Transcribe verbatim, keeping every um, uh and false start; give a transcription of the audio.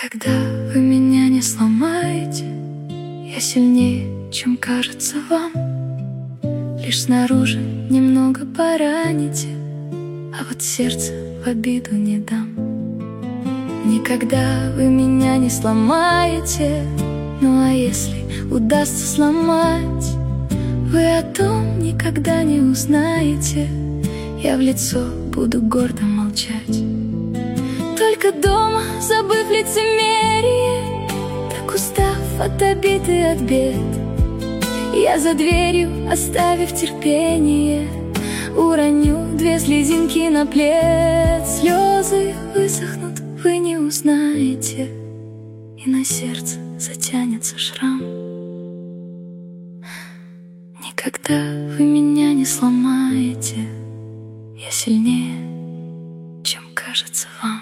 Никогда вы меня не сломаете, я сильнее, чем кажется вам. Лишь снаружи немного пораните, а вот сердце в обиду не дам. Никогда вы меня не сломаете, ну а если удастся сломать, вы о том никогда не узнаете. Я в лицо буду гордо молчать. Только дома, забыв лицемерие, так устав от обид и от бед, я за дверью, оставив терпение, уроню две слезинки на плед. Слезы высохнут, вы не узнаете, и на сердце затянется шрам. Никогда вы меня не сломаете, я сильнее, чем кажется вам.